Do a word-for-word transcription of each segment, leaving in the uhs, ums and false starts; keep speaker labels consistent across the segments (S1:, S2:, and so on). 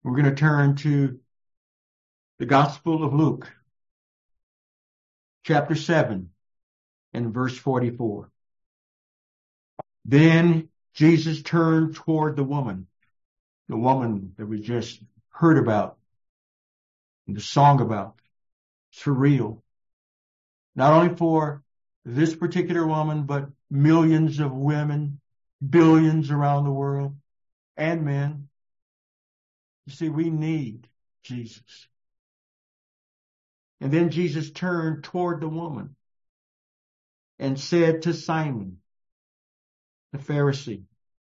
S1: We're going to turn to the Gospel of Luke, chapter seven, and verse forty-four. Then Jesus turned toward the woman, the woman that we just heard about, and the song about. It's for real. Not only for this particular woman, but millions of women, billions around the world, and men. You see, we need Jesus. And then Jesus turned toward the woman and said to Simon, the Pharisee,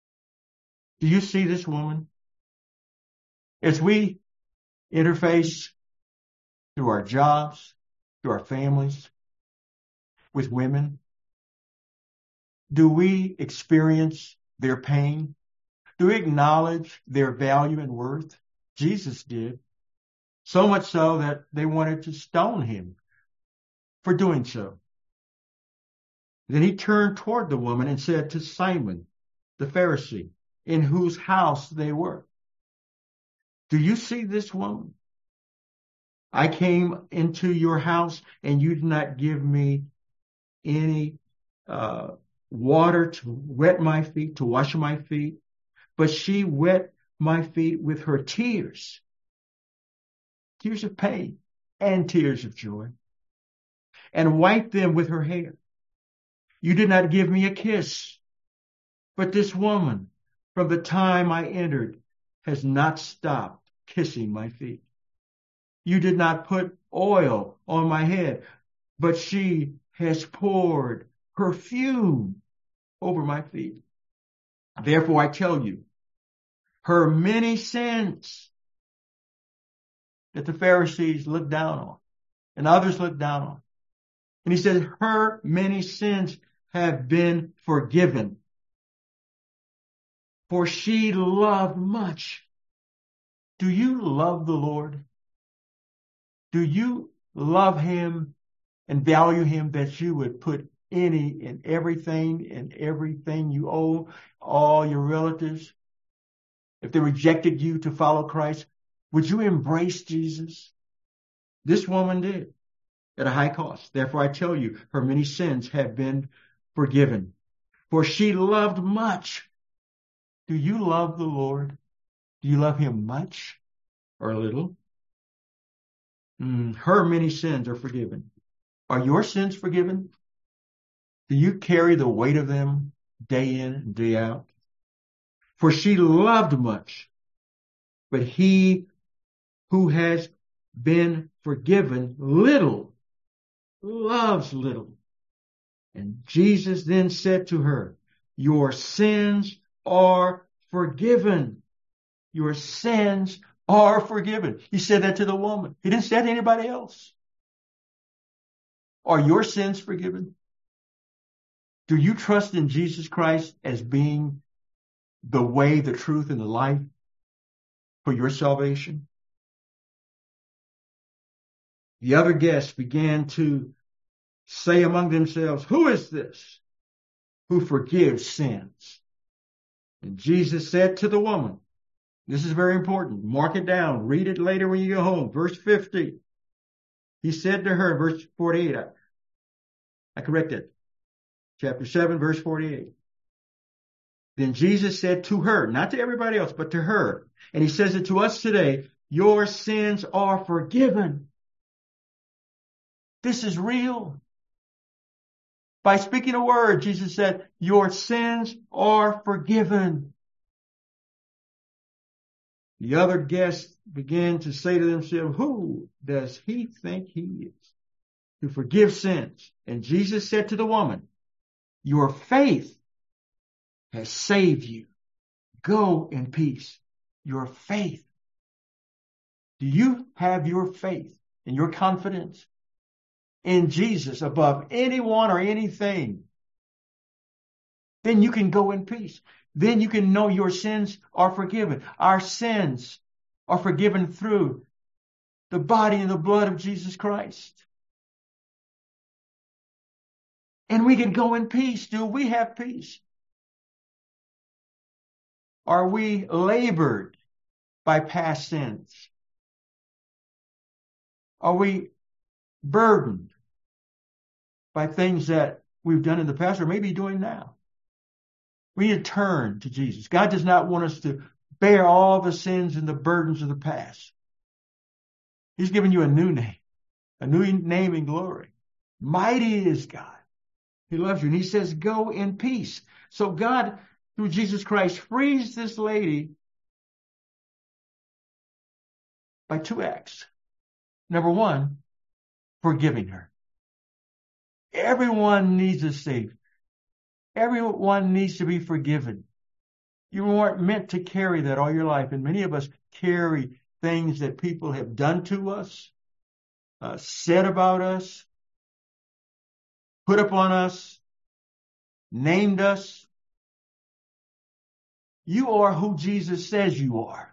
S1: do you see this woman? As we interface through our jobs, through our families, with women, do we experience their pain? Do we acknowledge their value and worth? Jesus did. So much so that they wanted to stone him for doing so. Then he turned toward the woman and said to Simon, the Pharisee, in whose house they were, do you see this woman? I came into your house and you did not give me any uh, water to wet my feet, to wash my feet, but she wet my feet with her tears, tears of pain and tears of joy, and wiped them with her hair. You did not give me a kiss, but this woman, from the time I entered, has not stopped kissing my feet. You did not put oil on my head, but she has poured perfume over my feet. Therefore, I tell you, her many sins that the Pharisees looked down on and others looked down on. And he said, her many sins have been forgiven, for she loved much. Do you love the Lord? Do you love him and value him that you would put any and everything and everything you owe, all your relatives, if they rejected you to follow Christ, would you embrace Jesus? This woman did at a high cost. Therefore, I tell you, her many sins have been forgiven, for she loved much. Do you love the Lord? Do you love him much or little? Mm, her many sins are forgiven. Are your sins forgiven? Do you carry the weight of them day in and day out? For she loved much, but he who has been forgiven little loves little. And Jesus then said to her, your sins are forgiven. Your sins are forgiven. He said that to the woman. He didn't say that to anybody else. Are your sins forgiven? Do you trust in Jesus Christ as being the way, the truth, and the life for your salvation? The other guests began to say among themselves, who is this who forgives sins? And Jesus said to the woman, this is very important. Mark it down. Read it later when you go home. Verse fifty. He said to her, verse forty-eight. I, I corrected. Chapter seven, verse forty-eight. Then Jesus said to her, not to everybody else, but to her. And he says it to us today, your sins are forgiven. This is real. By speaking a word, Jesus said, your sins are forgiven. The other guests began to say to themselves, who does he think he is to forgive sins? And Jesus said to the woman, your faith has saved you. Go in peace. Your faith. Do you have your faith and your confidence in Jesus above anyone or anything? Then you can go in peace. Then you can know your sins are forgiven. Our sins are forgiven through the body and the blood of Jesus Christ. And we can go in peace. Do we have peace? Are we labored by past sins? Are we burdened by things that we've done in the past or maybe doing now? We need to turn to Jesus. God does not want us to bear all the sins and the burdens of the past. He's given you a new name, a new name in glory. Mighty is God. He loves you. And he says, go in peace. So God, through Jesus Christ, frees this lady by two acts. Number one, forgiving her. Everyone needs a Savior. Everyone needs to be forgiven. You weren't meant to carry that all your life. And many of us carry things that people have done to us, uh, said about us, put upon us, named us. You are who Jesus says you are.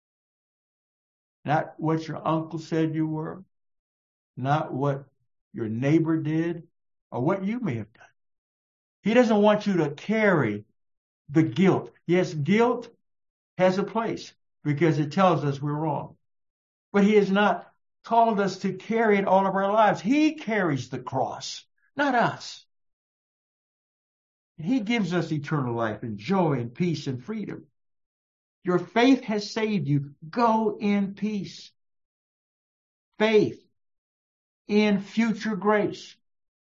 S1: Not what your uncle said you were, not what your neighbor did, or what you may have done. He doesn't want you to carry the guilt. Yes, guilt has a place because it tells us we're wrong. But he has not called us to carry it all of our lives. He carries the cross, not us. He gives us eternal life and joy and peace and freedom. Your faith has saved you. Go in peace. Faith in future grace.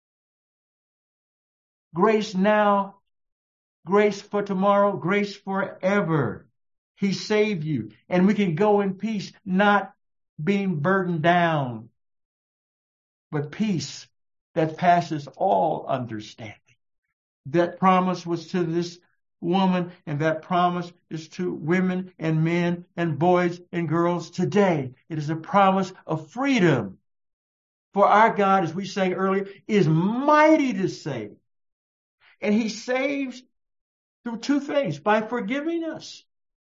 S1: Grace now, grace for tomorrow, grace forever. He saved you. And we can go in peace, not being burdened down, but peace that passes all understanding. That promise was to this woman, and that promise is to women and men and boys and girls today. It is a promise of freedom. For our God, as we sang earlier, is mighty to save. And he saves through two things, by forgiving us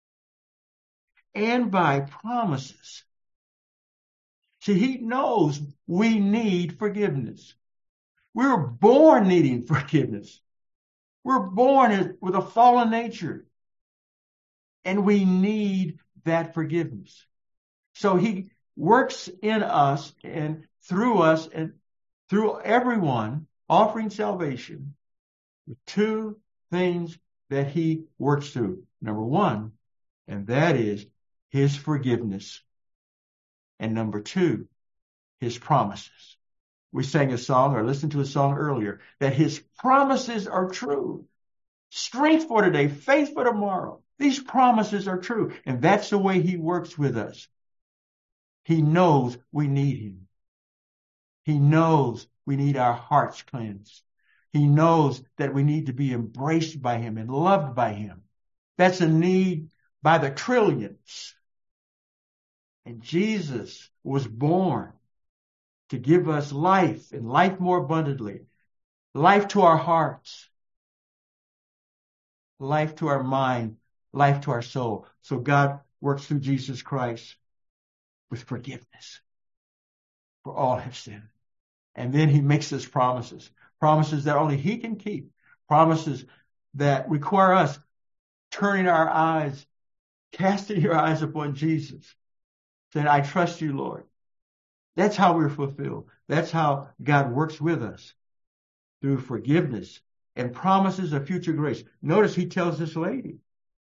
S1: and by promises. See, he knows we need forgiveness. We were born needing forgiveness. We're born with a fallen nature, and we need that forgiveness. So he works in us and through us and through everyone, offering salvation with two things that he works through. Number one, and that is his forgiveness. And number two, his promises. We sang a song or listened to a song earlier that his promises are true. Strength for today, faith for tomorrow. These promises are true. And that's the way he works with us. He knows we need him. He knows we need our hearts cleansed. He knows that we need to be embraced by him and loved by him. That's a need by the trillions. And Jesus was born to give us life and life more abundantly, life to our hearts, life to our mind, life to our soul. So God works through Jesus Christ with forgiveness for all have sinned. And then he makes us promises, promises that only he can keep, promises that require us turning our eyes, casting your eyes upon Jesus, saying, I trust you, Lord. That's how we're fulfilled. That's how God works with us, through forgiveness and promises of future grace. Notice he tells this lady,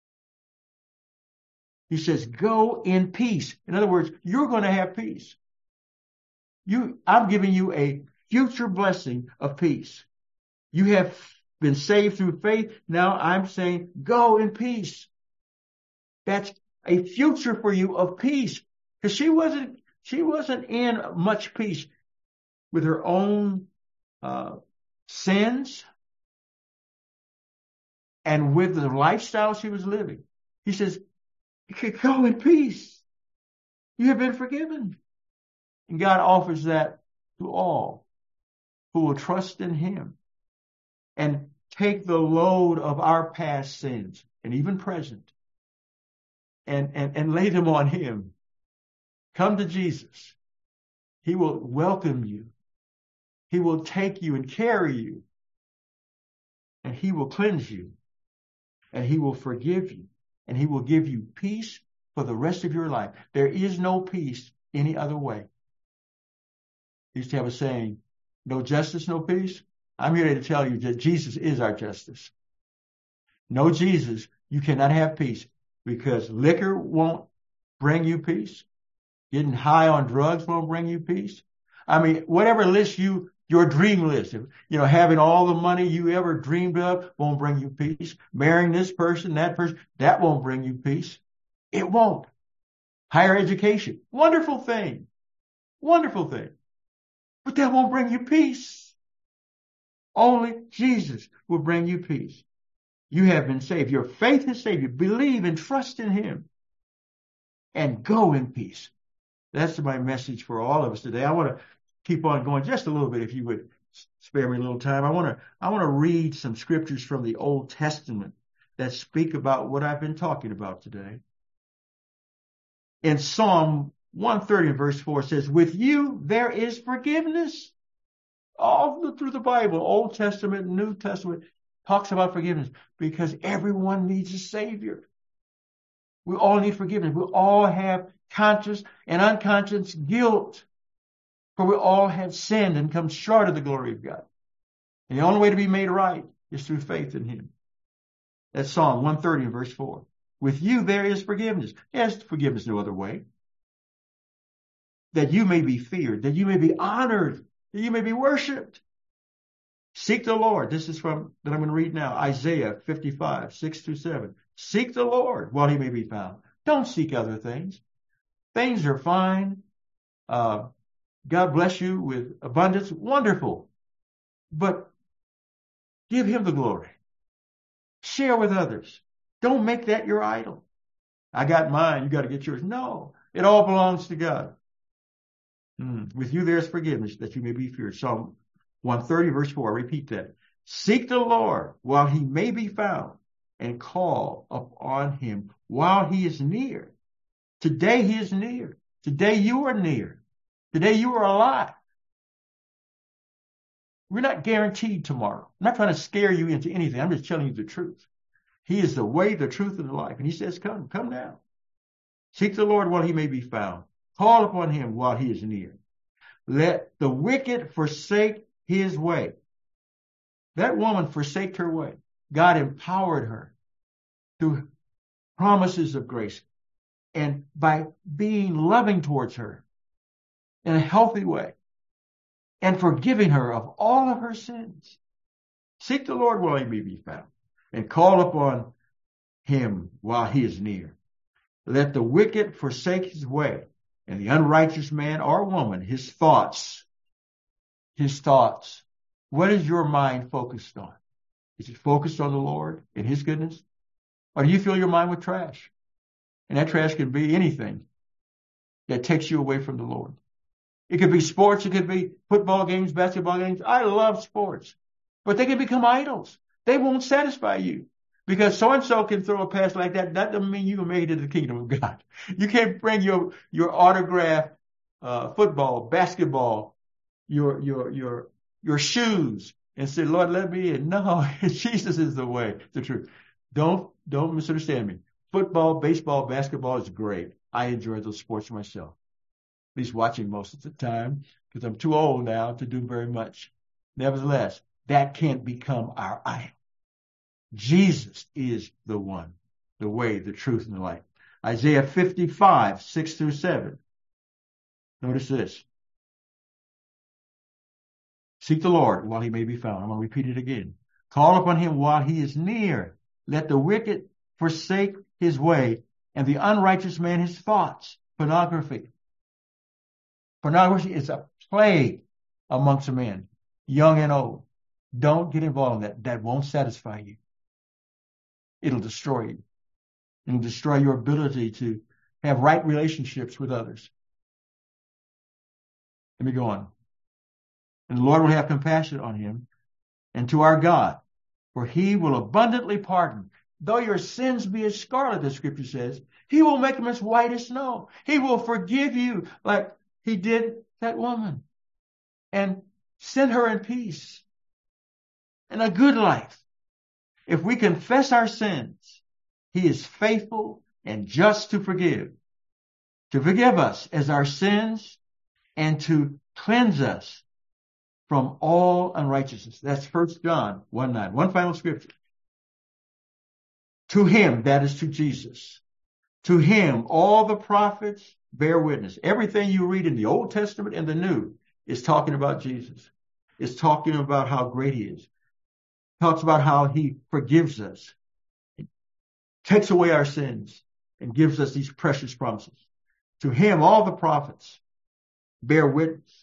S1: he says, go in peace. In other words, you're going to have peace. You, I'm giving you a future blessing of peace. You have been saved through faith. Now I'm saying, go in peace. That's a future for you of peace. Because she wasn't, she wasn't in much peace with her own uh, sins and with the lifestyle she was living. He says, go in peace. You have been forgiven. And God offers that to all who will trust in him and take the load of our past sins and even present and, and, and lay them on him. Come to Jesus. He will welcome you. He will take you and carry you. And he will cleanse you. And he will forgive you. And he will give you peace for the rest of your life. There is no peace any other way. I used to have a saying, no justice, no peace. I'm here to tell you that Jesus is our justice. No Jesus, you cannot have peace, because liquor won't bring you peace. Getting high on drugs won't bring you peace. I mean, whatever list you, your dream list, you know, having all the money you ever dreamed of won't bring you peace. Marrying this person, that person, that won't bring you peace. It won't. Higher education, wonderful thing. Wonderful thing. But that won't bring you peace. Only Jesus will bring you peace. You have been saved. Your faith has saved you. Believe and trust in him. And go in peace. That's my message for all of us today. I want to keep on going just a little bit, if you would spare me a little time. I want to, I want to read some scriptures from the Old Testament that speak about what I've been talking about today. In Psalm one thirty, verse four says, with you there is forgiveness. All through the Bible, Old Testament, New Testament, talks about forgiveness, because everyone needs a Savior. We all need forgiveness. We all have conscious and unconscious guilt, for we all have sinned and come short of the glory of God. And the only way to be made right is through faith in him. That's Psalm one thirty, verse four. With you there is forgiveness. Yes, forgiveness no other way. That you may be feared, that you may be honored, that you may be worshipped. Seek the Lord. This is from, that I'm going to read now, Isaiah fifty-five, six through seven. Seek the Lord while he may be found. Don't seek other things. Things are fine. Uh, God bless you with abundance. Wonderful. But give him the glory. Share with others. Don't make that your idol. I got mine. You got to get yours. No, it all belongs to God. Mm. With you there's forgiveness, that you may be feared. Psalm one thirty, verse four. I repeat that. Seek the Lord while he may be found, and call upon him while he is near. Today he is near. Today you are near. Today you are alive. We're not guaranteed tomorrow. I'm not trying to scare you into anything. I'm just telling you the truth. He is the way, the truth, and the life. And he says, come, come now. Seek the Lord while he may be found. Call upon him while he is near. Let the wicked forsake his way. That woman forsaked her way. God empowered her through promises of grace, and by being loving towards her in a healthy way, and forgiving her of all of her sins. Seek the Lord while he may be found, and call upon him while he is near. Let the wicked forsake his way, and the unrighteous man or woman his thoughts. His thoughts. What is your mind focused on? Is it focused on the Lord and his goodness? Or do you fill your mind with trash? And that trash can be anything that takes you away from the Lord. It could be sports. It could be football games, basketball games. I love sports, but they can become idols. They won't satisfy you, because so-and-so can throw a pass like that. That doesn't mean you can make it to the kingdom of God. You can't bring your, your autographed uh, football, basketball, your, your, your, your shoes and say, Lord, let me in. No, Jesus is the way, the truth. Don't, don't misunderstand me. Football, baseball, basketball is great. I enjoy those sports myself. At least watching most of the time, because I'm too old now to do very much. Nevertheless, that can't become our idol. Jesus is the one, the way, the truth, and the life. Isaiah fifty-five, six through seven. Notice this. Seek the Lord while he may be found. I'm going to repeat it again. Call upon him while he is near. Let the wicked forsake his way, and the unrighteous man his thoughts. Pornography. Pornography is a plague amongst men, young and old. Don't get involved in that. That won't satisfy you. It'll destroy you. It'll destroy your ability to have right relationships with others. Let me go on. And the Lord will have compassion on him and to our God, for he will abundantly pardon. Though your sins be as scarlet, the scripture says, he will make them as white as snow. He will forgive you like he did that woman, and send her in peace and a good life. If we confess our sins, he is faithful and just to forgive, to forgive us as our sins and to cleanse us from all unrighteousness. That's First John one nine. One final scripture. To him, that is to Jesus, to him all the prophets bear witness. Everything you read in the Old Testament and the New is talking about Jesus. It's talking about how great he is. Talks about how he forgives us, takes away our sins, and gives us these precious promises. To him, all the prophets bear witness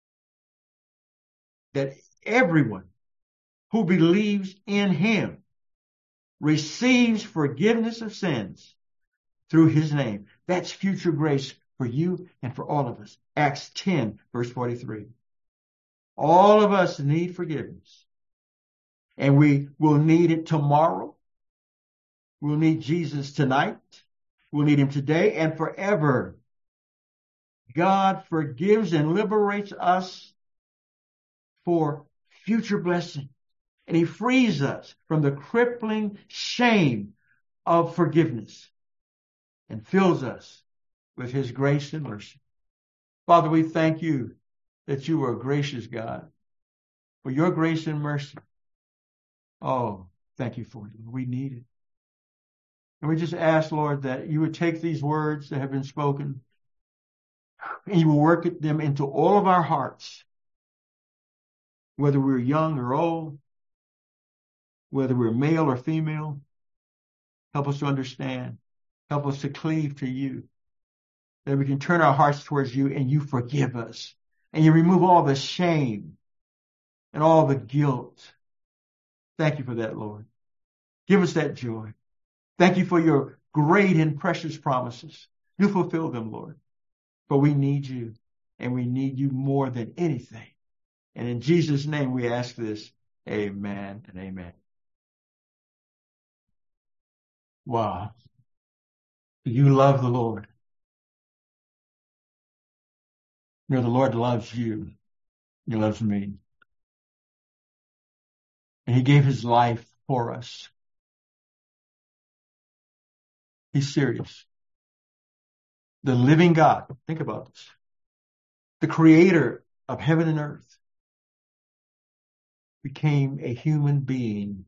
S1: that everyone who believes in him receives forgiveness of sins through his name. That's future grace for you and for all of us. Acts ten, verse forty-three. All of us need forgiveness. And we will need it tomorrow. We'll need Jesus tonight. We'll need him today and forever. God forgives and liberates us for future blessing. And he frees us from the crippling shame of forgiveness and fills us with his grace and mercy. Father, we thank you that you are a gracious God. For your grace and mercy. Oh, thank you for it. We need it. And we just ask, Lord, that you would take these words that have been spoken and you will work them into all of our hearts, whether we're young or old, whether we're male or female. Help us to understand. Help us to cleave to you, that we can turn our hearts towards you and you forgive us and you remove all the shame and all the guilt. Thank you for that, Lord. Give us that joy. Thank you for your great and precious promises. You fulfill them, Lord. But we need you, and we need you more than anything. And in Jesus' name we ask this. Amen and amen. Wow. You love the Lord. You know, the Lord loves you. He loves me. And he gave his life for us. He's serious. The living God, think about this. The creator of heaven and earth became a human being,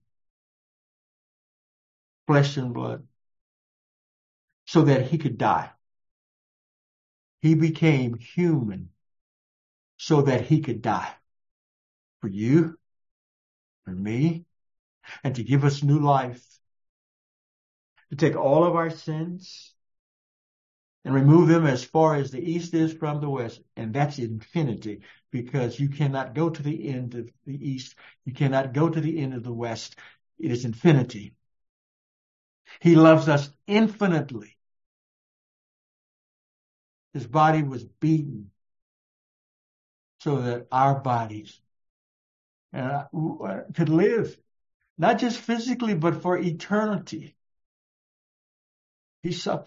S1: flesh and blood, so that he could die. He became human so that he could die for you, for me, and to give us new life, to take all of our sins and remove them as far as the east is from the west. And that's infinity, because you cannot go to the end of the east. You cannot go to the end of the west. It is infinity. He loves us infinitely. His body was beaten so that our bodies uh, could live, not just physically, but for eternity. He suffered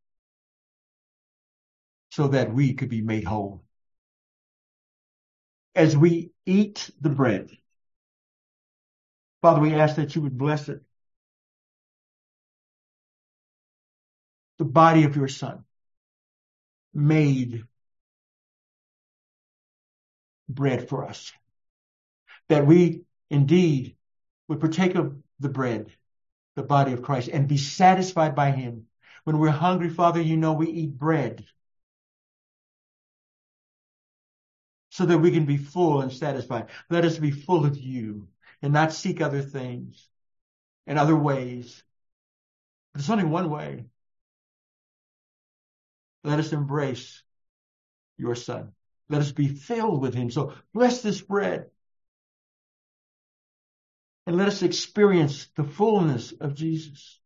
S1: so that we could be made whole. As we eat the bread, Father, we ask that you would bless it, the body of your Son, made bread for us, that we indeed would partake of the bread, the body of Christ, and be satisfied by him. When we're hungry, Father, you know we eat bread so that we can be full and satisfied. Let us be full of you and not seek other things and other ways. But there's only one way. Let us embrace your Son. Let us be filled with him. So bless this bread. And let us experience the fullness of Jesus.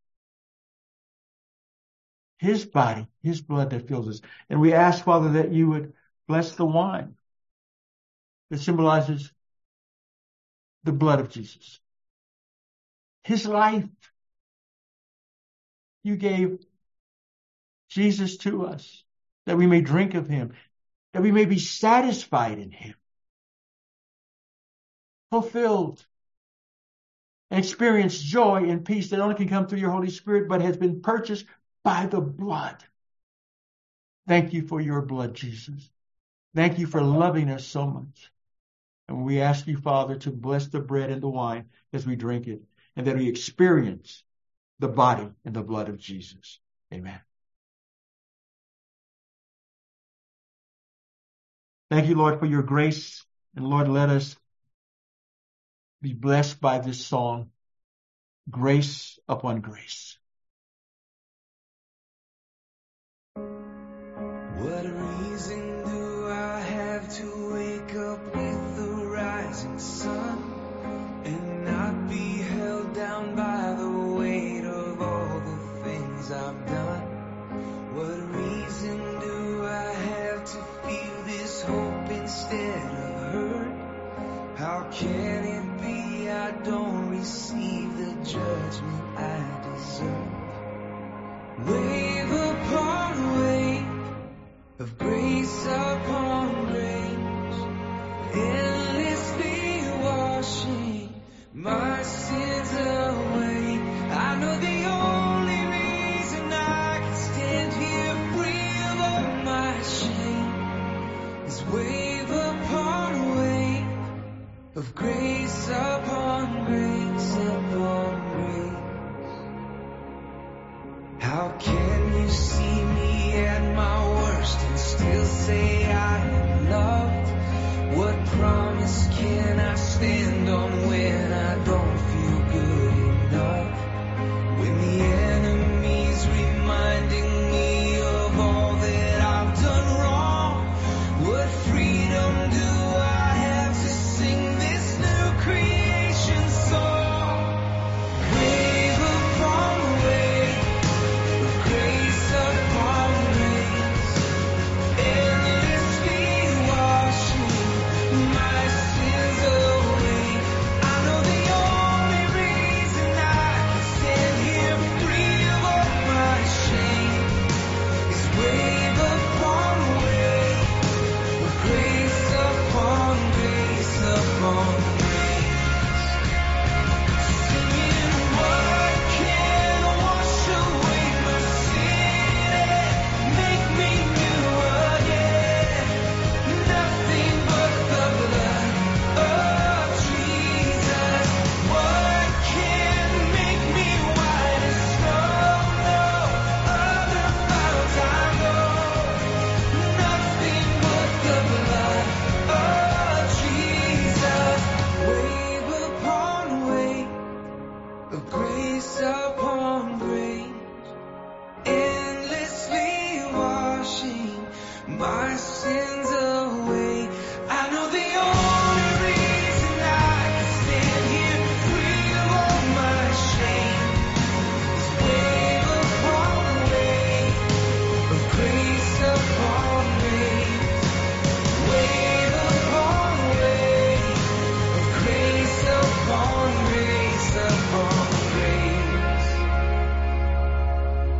S1: His body, his blood that fills us. And we ask, Father, that you would bless the wine that symbolizes the blood of Jesus. His life. You gave Jesus to us, that we may drink of him, that we may be satisfied in him, fulfilled, and experience joy and peace that only can come through your Holy Spirit, but has been purchased by the blood. Thank you for your blood, Jesus. Thank you for loving us so much. And we ask you, Father, to bless the bread and the wine as we drink it, and that we experience the body and the blood of Jesus. Amen. Thank you, Lord, for your grace. And Lord, let us be blessed by this song, Grace Upon Grace.
S2: What reason do I have to wake up with the rising sun and not be held down by the weight of all the things I've done? What reason do I have to feel this hope instead of hurt? How can it be I don't receive the judgment I deserve? Wave upon wave of grace upon grace, endlessly washing my sins away. I know the only reason I can stand here free of all my shame is wave upon wave of grace upon grace upon grace. How can you see me at my worst and still say I am loved? What promise can I stand on when I don't feel good enough? When the enemy's reminding me of all that I've done wrong, what freedom do I have to sing this new creation song? Wave upon wave of grace upon grace, endlessly washing my sins away. I know the only reason I can stand here free of all my shame is wave upon wave of grace upon grace upon grace. Singing, what can wash away my sin and make me new again? Nothing but the blood of Jesus. What can make me white as snow? No other fount I know. Nothing but the blood of Jesus. Wave upon wave of grace upon grace, endlessly washing my sins